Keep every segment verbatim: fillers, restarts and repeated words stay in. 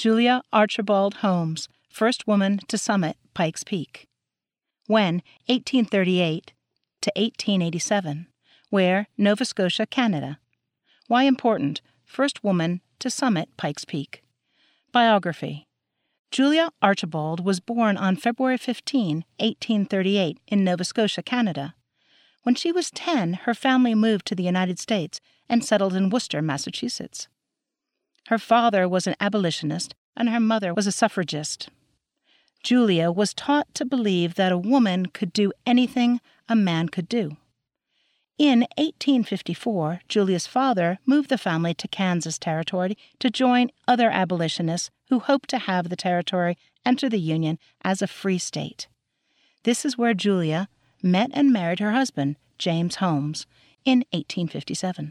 Julia Archibald Holmes, first woman to summit Pikes Peak. When, eighteen thirty-eight to eighteen eighty-seven. Where, Nova Scotia, Canada. Why important? First woman to summit Pikes Peak. Biography. Julia Archibald was born on February fifteenth, eighteen thirty-eight, in Nova Scotia, Canada. When she was ten, her family moved to the United States and settled in Worcester, Massachusetts. Her father was an abolitionist and her mother was a suffragist. Julia was taught to believe that a woman could do anything a man could do. In eighteen fifty-four, Julia's father moved the family to Kansas Territory to join other abolitionists who hoped to have the territory enter the Union as a free state. This is where Julia met and married her husband, James Holmes, in eighteen fifty-seven.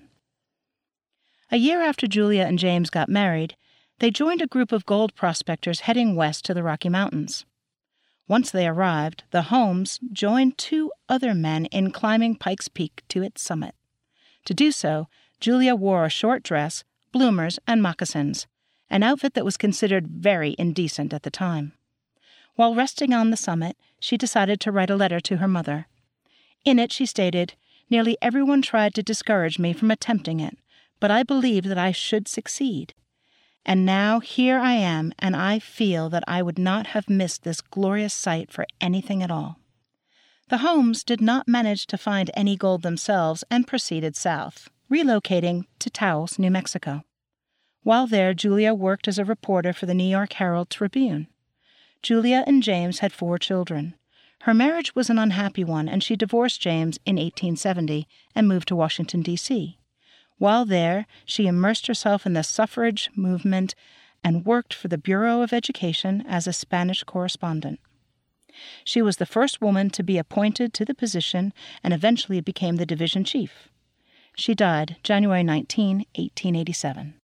A year after Julia and James got married, they joined a group of gold prospectors heading west to the Rocky Mountains. Once they arrived, the Holmes joined two other men in climbing Pikes Peak to its summit. To do so, Julia wore a short dress, bloomers, and moccasins, an outfit that was considered very indecent at the time. While resting on the summit, she decided to write a letter to her mother. In it she stated, "Nearly everyone tried to discourage me from attempting it, but I believed that I should succeed. And now here I am, and I feel that I would not have missed this glorious sight for anything at all." The Holmes did not manage to find any gold themselves and proceeded south, relocating to Taos, New Mexico. While there, Julia worked as a reporter for the New York Herald Tribune. Julia and James had four children. Her marriage was an unhappy one, and she divorced James in eighteen seventy and moved to Washington, D C While there, she immersed herself in the suffrage movement and worked for the Bureau of Education as a Spanish correspondent. She was the first woman to be appointed to the position and eventually became the division chief. She died January nineteenth, eighteen eighty-seven.